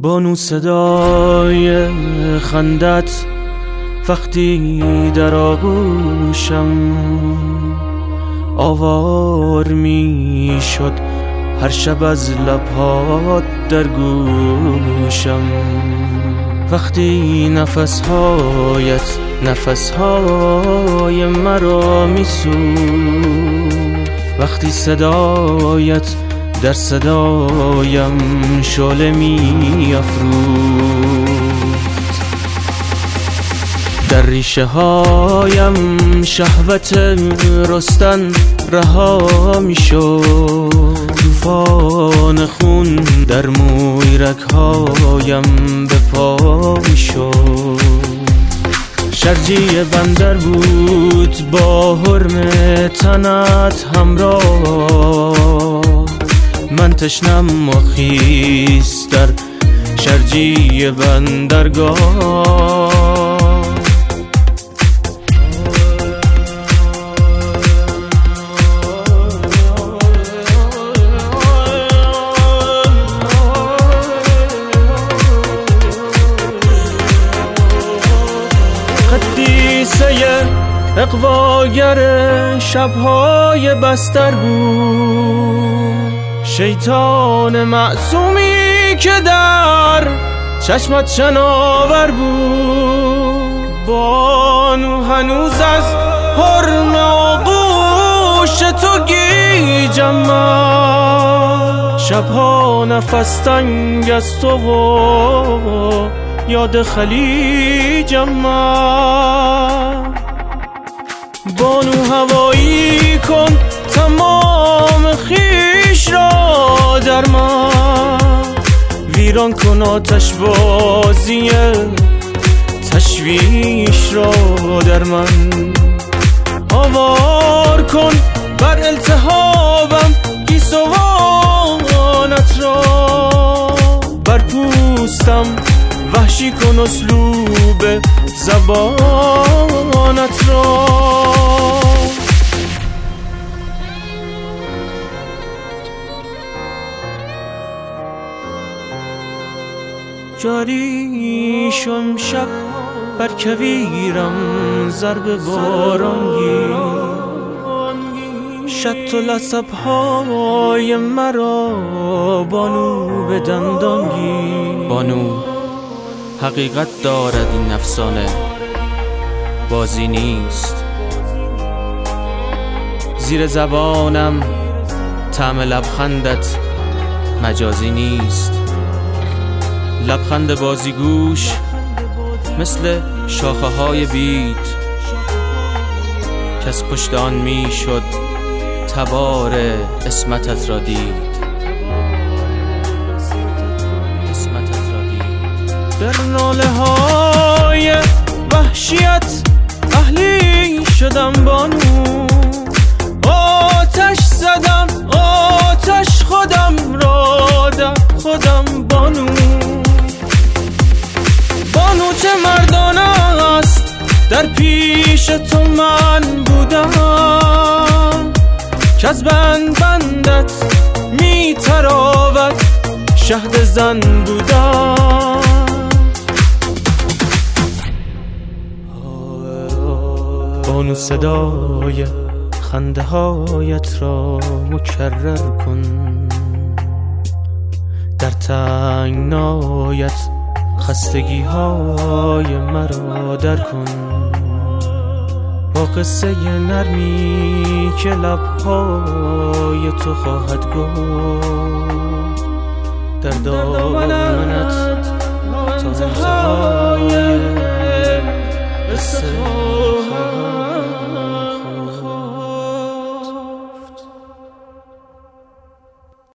بانو صدای خندت وقتی در آغوشم آوار می شد هر شب از لبهات در گوشم. وقتی نفسهای مرا می سوخت، وقتی صدایت در صدایم شعله می افروخت، در ریشه هایم شهوت رستن رها می شد، طوفان خون در مویرگ هایم به پا می شد. شرجی بندر بود با حرم تنت همراه، من تشنم و خیس در شرجی بندرگاه. قدیسه اقواگر شبهای بستر بود، شیطان معصومی که در چشمت شناور بود. بانو هنوز از حرم آغوش تو گیجم من، شبها نفس تنگ از تو و یاد خلیجم من. بانو هوایی کن تمام خیش را در من، ویران کن آتش بازی تشویش را در من. آوار کن بر التهابم گیسوانت را، بر پوستم وحشی کن اسلوب زبانت را. جاری شم شب بر کویرم ضرب بارانگی، شط و لسبهای مرا بانو به دندانگی. بانو حقیقت دارد این افسانه، بازی نیست. زیر زبانم طعم لبخندت مجازی نیست. لبخند بازیگوش مثل شاخه های بید که از پشت آن می شد تبار اسمتت را دید. در ناله های وحشیت اهلی شدم بانو، آتش زدم آتش خودم را در خودم بانو. بانو چه مردانه است در پیش تو من بودم، که از بندت می تراود شهد زن بودم. بانو صدای خنده هایت را مکرر کن، در تنگنایت خستگی های مرا در کن. با قصه نرمی که لبهای تو خواهد گفت، در دامنت تا انتهای قصه